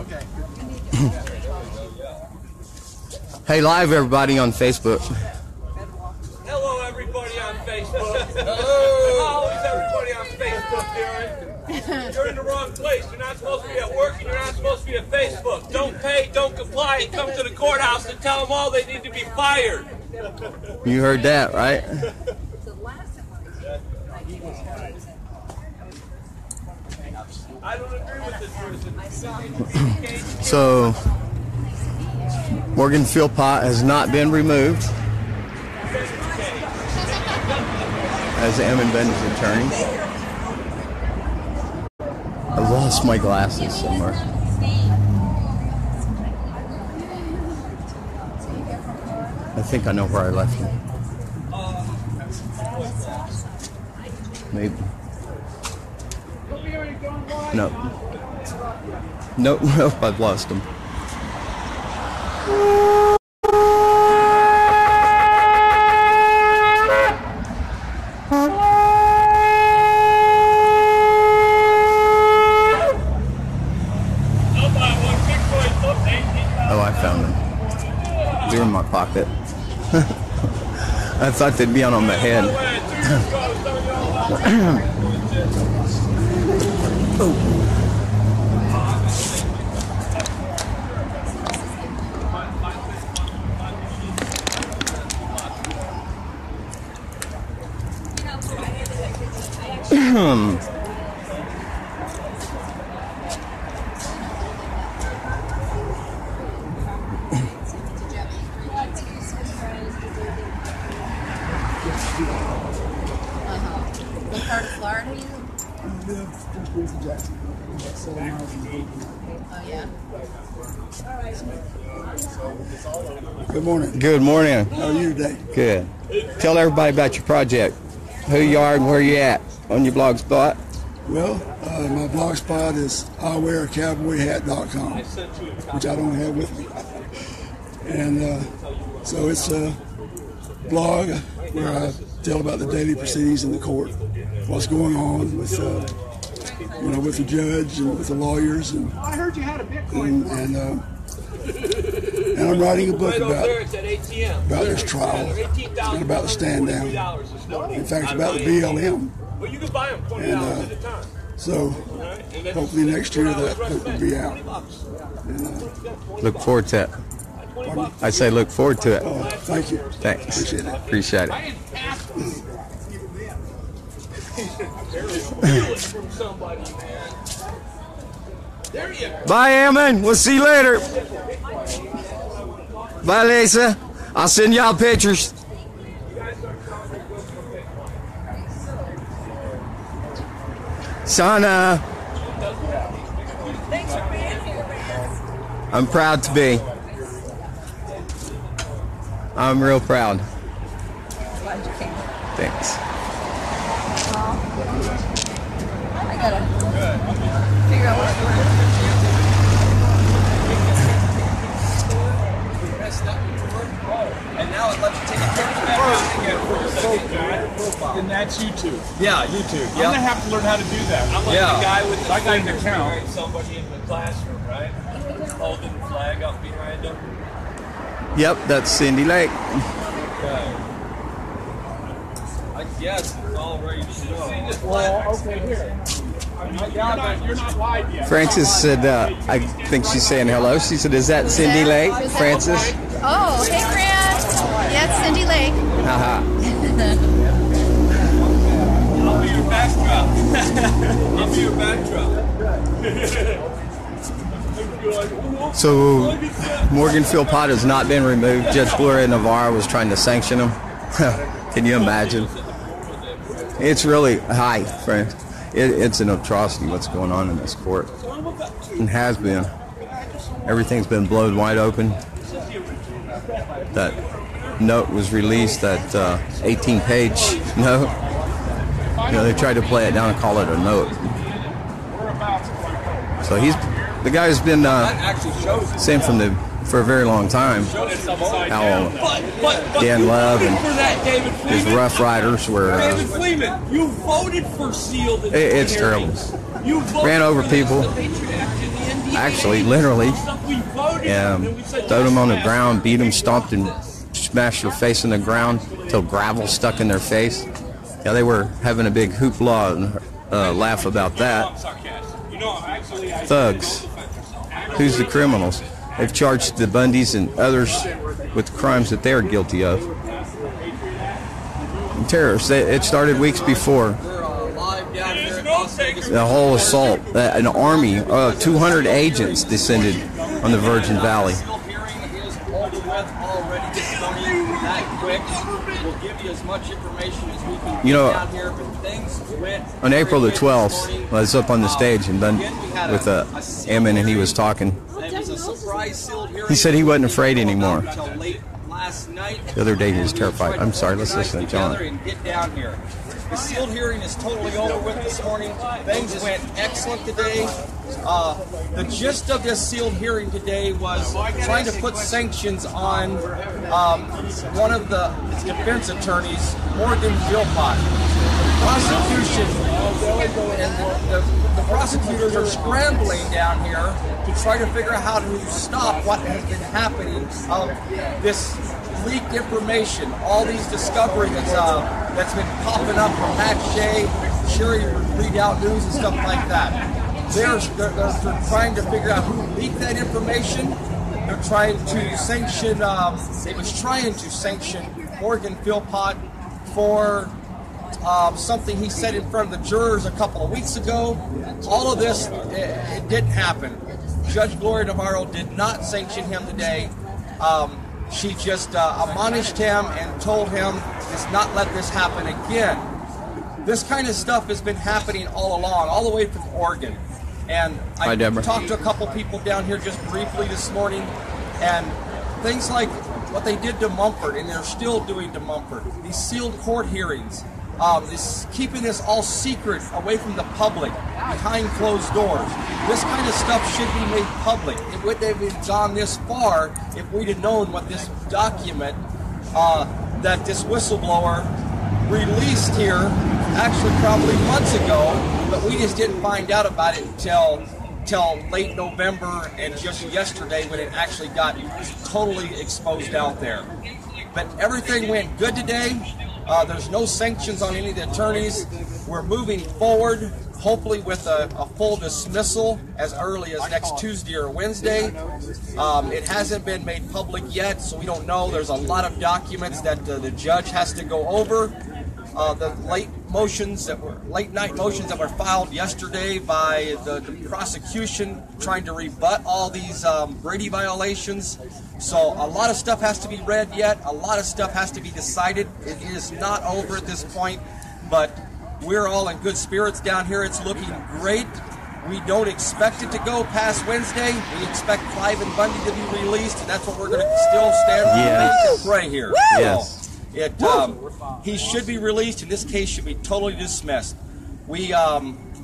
Hey, live everybody on Facebook. Hello, everybody on Facebook. Hello. How is everybody on Facebook, Darren? You're in the wrong place. You're not supposed to be at work and you're not supposed to be at Facebook. Don't pay, don't comply, and come to the courthouse and tell them all they need to be fired. You heard that, right? I don't agree with this person. So, Morgan Philpott has not been removed as Ammon Ben's attorney. I lost my glasses somewhere. I think I know where I left them. Maybe. No. Nope, I've lost them. Oh, I found them. They're in my pocket. I thought they'd be on my head. Oh. What part of Florida are you? Oh, yeah. Good morning. Good morning. How are you today? Good. Tell everybody about your project. Who you are and where you at on your blog spot. Well, my blog spot is IwearACowboyHat.com, which I don't have with me. And so it's a blog where I tell about the daily proceedings in the court, what's going on with with the judge and with the lawyers, and I heard you had a Bitcoin. and I'm writing a book about this trial and about the stand down. In fact, it's about the BLM. Well, you can buy them $20 at a time. So hopefully next year that book will be out. Look forward to it. I say look forward to it. Oh, thank you. Thanks. Appreciate it. Appreciate it. Bye, Ammon. We'll see you later. Bye, Lisa. I'll send y'all pictures. Sana. Thanks for being here. I'm proud to be. I'm real proud. Glad you came. Thanks. I gotta figure out what to do. And now it lets you take a picture and that's YouTube. Yeah, YouTube. I'm gonna have to learn how to do that. I'm like Yeah. the guy with the I got an fingers account. behind somebody in the classroom, right? Holding the flag up behind them. Yep, that's Cindy Lake. Okay. I guess it's all ready to show. Okay, here. You're not live yet. Francis said, I think she's saying hello. She said, is that Cindy Lake? Francis? Oh, hey, Fran. Yeah, it's Cindy Lake. Haha. I'll be your backdrop. I'll be your backdrop. So, Morgan Philpott has not been removed. Judge Gloria Navarro was trying to sanction him. Can you imagine? It's really high, friend. It's an atrocity what's going on in this court. It has been. Everything's been blown wide open. That note was released, that 18-page note. You know, they tried to play it down and call it a note. So the guy's been saying for a very long time how Dan Love and his Rough Riders were. David Fleeman, you voted for sealed. It's terrible. You voted Ran over for people. the Patriot Act in the actually, literally, throwed them on the ground, beat them, stomped and smashed their face in the ground till gravel stuck in their face. Yeah, they were having a big hoopla and laugh about that. Thugs. Who's the criminals? They've charged the Bundys and others with crimes that they're guilty of. And terrorists. It started weeks before. The whole assault. An army of 200 agents descended on the Virgin Valley. You know, on April the 12th, I was up on the stage and done with Ammon, and he was talking. He said he wasn't afraid anymore. The other day he was terrified. I'm sorry, let's listen to John. The sealed hearing is totally over with this morning. Things went excellent today. The gist of this sealed hearing today was trying to put sanctions on one of the defense attorneys, Morgan Philpott. Prosecution and the prosecutors are scrambling down here to try to figure out how to stop what has been happening of this leaked information, all these discoveries that's been popping up from Matt Shea, Sherry Redoubt News and stuff like that. They're trying to figure out who leaked that information. They're trying to sanction, they was trying to sanction Morgan Philpott for something he said in front of the jurors a couple of weeks ago. All of this, it didn't happen. Judge Gloria Navarro did not sanction him today. She just admonished him and told him, let's not let this happen again. This kind of stuff has been happening all along, all the way from Oregon. And I talked to a couple people down here just briefly this morning, and things like what they did to Mumford, and they're still doing to Mumford, these sealed court hearings, keeping this all secret away from the public, behind closed doors. This kind of stuff should be made public. It wouldn't have been gone this far if we'd have known what this document that this whistleblower released here, actually probably months ago, but we just didn't find out about it until late November and just yesterday when it actually got totally exposed out there. But everything went good today. There's no sanctions on any of the attorneys. We're moving forward, hopefully with a full dismissal as early as next Tuesday or Wednesday. It hasn't been made public yet, so we don't know. There's a lot of documents that the judge has to go over. The late night motions that were filed yesterday by the prosecution trying to rebut all these Brady violations. So a lot of stuff has to be read yet. A lot of stuff has to be decided. It is not over at this point, but we're all in good spirits down here. It's looking great. We don't expect it to go past Wednesday. We expect Clive and Bundy to be released, and that's what we're going to still stand and pray here. Yes. So he should be released, and this case should be totally dismissed. We have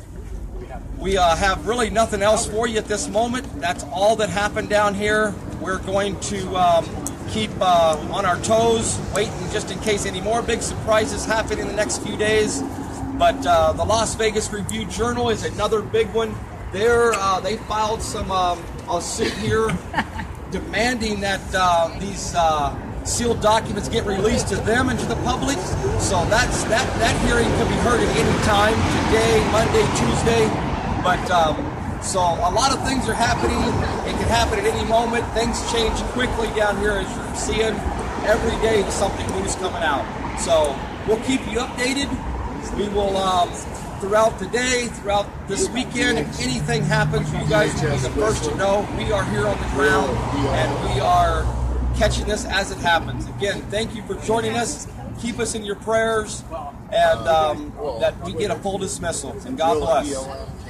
really nothing else for you at this moment. That's all that happened down here. We're going to keep on our toes, waiting just in case any more big surprises happen in the next few days. But the Las Vegas Review-Journal is another big one. They filed some a suit here demanding that these sealed documents get released to them and to the public. So that hearing can be heard at any time, today, Monday, Tuesday. But so a lot of things are happening. It can happen at any moment. Things change quickly down here, as you're seeing. Every day there's something new's coming out. So we'll keep you updated. We will, throughout the day, throughout this weekend, if anything happens, you guys will be the first to know. We are here on the ground, and we are catching this as it happens. Again, thank you for joining us. Keep us in your prayers, and that we get a full dismissal. And God bless.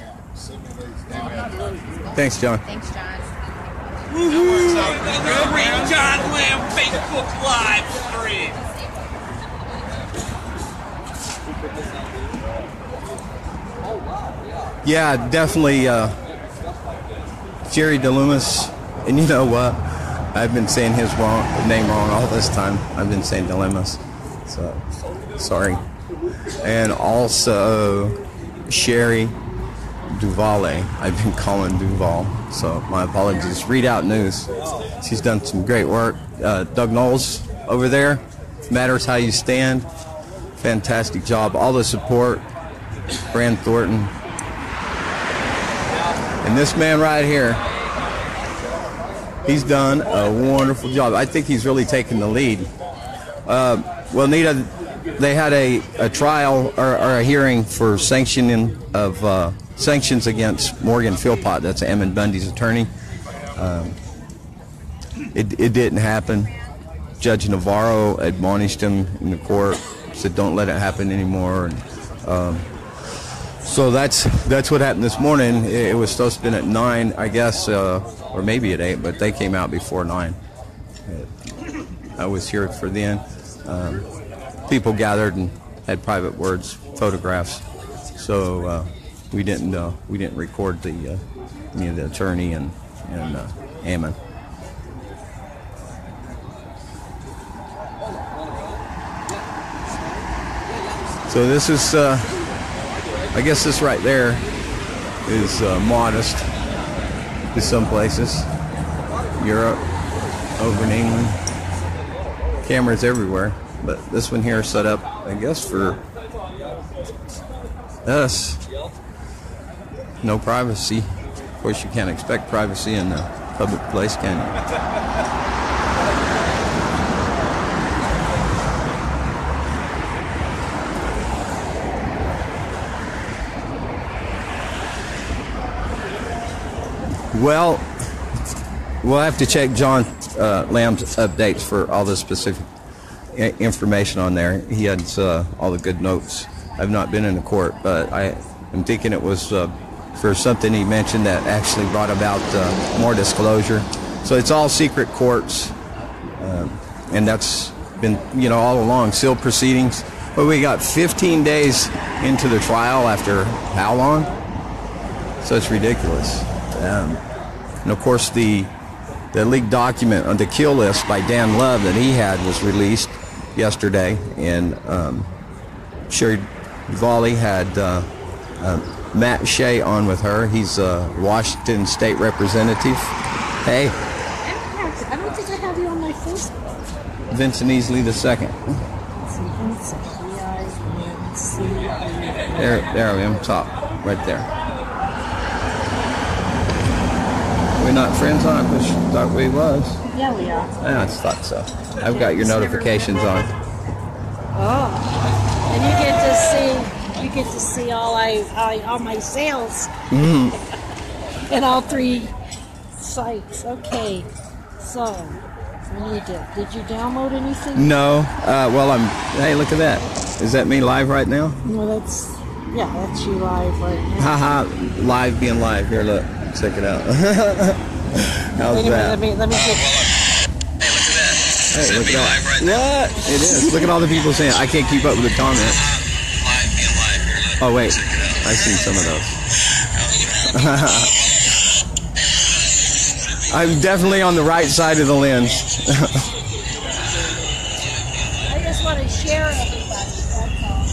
Thanks, John. Thanks, John. Another great John Lamb Facebook Live stream. Yeah, definitely Jerry DeLumas. And you know what? I've been saying his name wrong all this time. I've been saying Dilemmas. So, sorry. And also Sherry, Duvale. I've been calling Duval, so my apologies. Read Out News. She's done some great work. Doug Knowles over there. Matters How You Stand. Fantastic job. All the support. Brand Thornton. And this man right here, he's done a wonderful job. I think he's really taken the lead. Well, Nita, they had a trial or a hearing for sanctioning of sanctions against Morgan Philpott. That's Ammon Bundy's attorney. It didn't happen. Judge Navarro admonished him in the court, said don't let it happen anymore. And, so that's what happened this morning. It was supposed to have been at 9, I guess, or maybe at 8, but they came out before 9. I was here for then. People gathered and had private words, photographs. So we didn't record the attorney and Ammon. So this is, I guess this right there is modest to some places. Europe, over in England, cameras everywhere. But this one here is set up, I guess, for us. No privacy. Of course, you can't expect privacy in a public place, can you? Well, we'll have to check John Lamb's updates for all the specific information on there. He had all the good notes. I've not been in the court, but I am thinking it was for something he mentioned that actually brought about more disclosure. So it's all secret courts, and that's been, all along, sealed proceedings. But we got 15 days into the trial after how long? So it's ridiculous. And of course, the leaked document on the kill list by Dan Love that he had was released yesterday, and Sherry Volley had Matt Shea on with her. He's a Washington State representative. Hey. I don't think I have you on my Facebook. Vincent Easley II. There I am, top, right there. We're not friends on, but she thought we was. Yeah, we are. I just thought so. I've got your notifications on. Oh, and you get to see all my sales in all 3 sites. Okay, so did you download anything? No. Well, hey, look at that. Is that me live right now? No, that's you live right now. Haha, live being live. Here, look. Check it out. How's that? Let me get. Hey, look at that. What? It is. Look at all the people saying, I can't keep up with the comments. Oh, wait. I see some of those. I'm definitely on the right side of the lens. I just want to share everybody. That's all.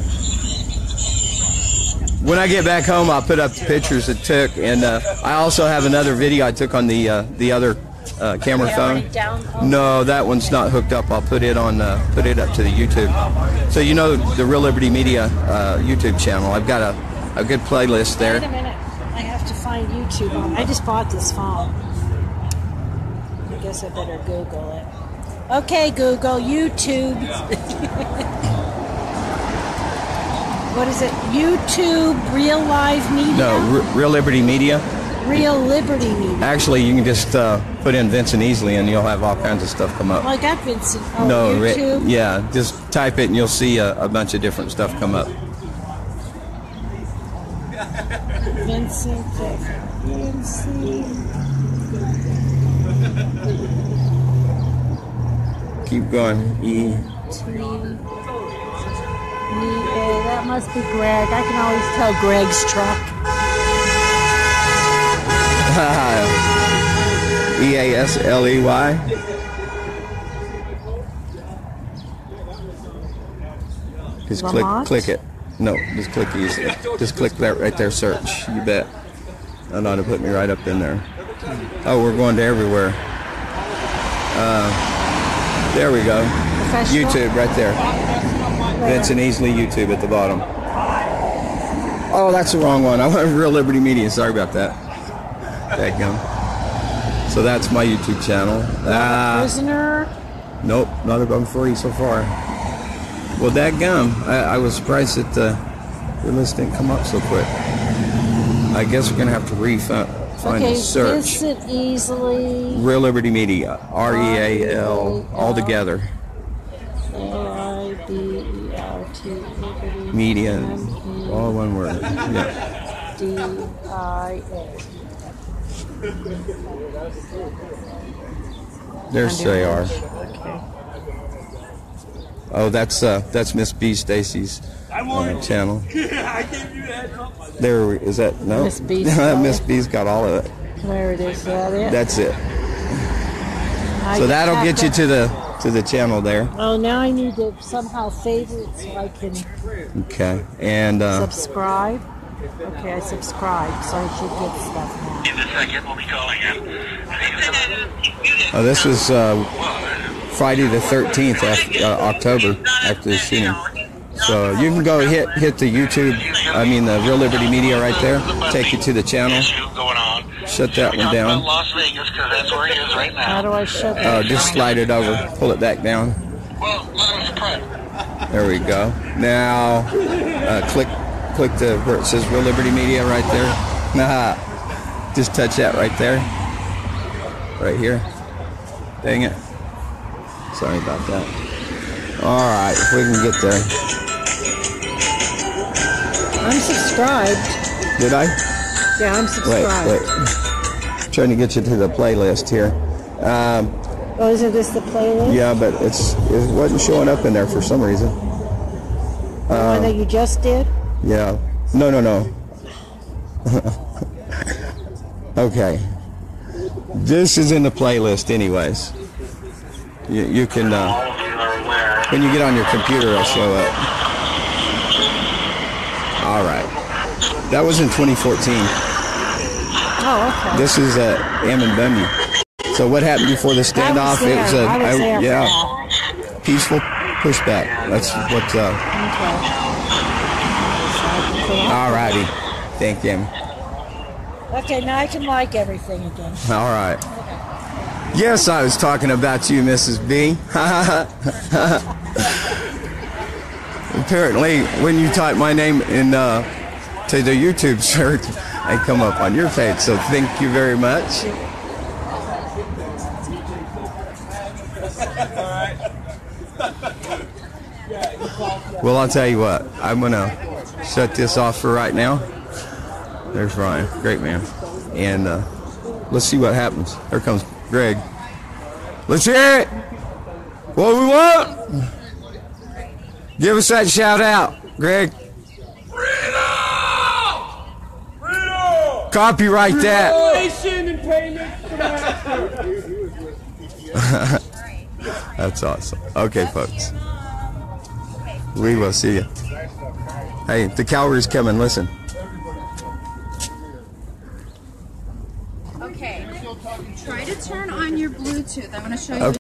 When I get back home, I'll put up the pictures it took, and I also have another video I took on the other camera phone. No, that one's not hooked up. I'll put it on put it up to the YouTube. So the Real Liberty Media YouTube channel. I've got a good playlist there. Wait a minute, I have to find YouTube on. I just bought this phone. I guess I better Google it. Okay, Google YouTube. What is it? YouTube Real Live Media? No, Real Liberty Media. Real Liberty Media. Actually, you can just put in Vincent Easley and you'll have all kinds of stuff come up. Well, I got Vincent. Oh, no, YouTube? Yeah, just type it and you'll see a bunch of different stuff come up. Vincent. Keep going. That must be Greg. I can always tell Greg's truck. EASLEY. Just click it. No, just click easily. Just click that right there, search. You bet. And ought to put me right up in there. Oh, we're going to everywhere. There we go. Professional? YouTube right there. Vincent Easley YouTube at the bottom. Oh, that's the wrong one. I went Real Liberty Media. Sorry about that. Dadgum. So that's my YouTube channel. Prisoner. Nope, not if I'm free so far. Well, dadgum. I was surprised that your list didn't come up so quick. I guess we're going to have to find a search. Vincent Easley. Real Liberty Media. REAL. All together. LIBERT. Media. All one word. Yeah. DIA. There's JR. Okay. Oh, that's Miss B. Stacy's channel. I gave you that up. There is that no? Miss B's Miss B's got all of it. There it is. That it? That's it. I So that'll have get you to the channel there. Oh, now I need to somehow favorite so I can Okay, and subscribe. Okay, I subscribed, so I should get stuff now. In a second, we'll be calling in. oh, this was Friday the 13th, October, after the shooting. So you can go hit the YouTube, the Real Liberty Media right there. Take you to the channel. Shut that one down. Las Vegas, because that's where he is right now. How do I shut that? Just slide it over. Pull it back down. Well, let us pray. There we go. Now, click the where it says Real Liberty Media right there. Just touch that right there. Right here. Dang it. Sorry about that. All right, if we can get there. I'm subscribed. Did I? Yeah, I'm subscribed. Wait. Trying to get you to the playlist here. Oh, isn't this the playlist? Yeah, but it wasn't showing up in there for some reason. The one that you just did? Yeah. No. Okay. This is in the playlist anyways. You can, when you get on your computer, it'll show up. All right. That was in 2014. Oh, okay. This is Ammon Bundy. So what happened before the standoff? I was there. Yeah, peaceful pushback. That's what. Okay. All righty. Thank you. Okay, now I can like everything again. All right. Yes, I was talking about you, Mrs. B. Apparently, when you type my name in to the YouTube search, I come up on your page. So thank you very much. Well, I'll tell you what. I'm gonna shut this off for right now. There's Ryan, great man, and let's see what happens. Here comes Greg. Let's hear it. What do we want? Give us that shout out, Greg. Copyright that. That's awesome. Okay, folks. We will see you. Hey, the cavalry's coming. Listen. Okay. Try to turn on your Bluetooth. I'm going to show you.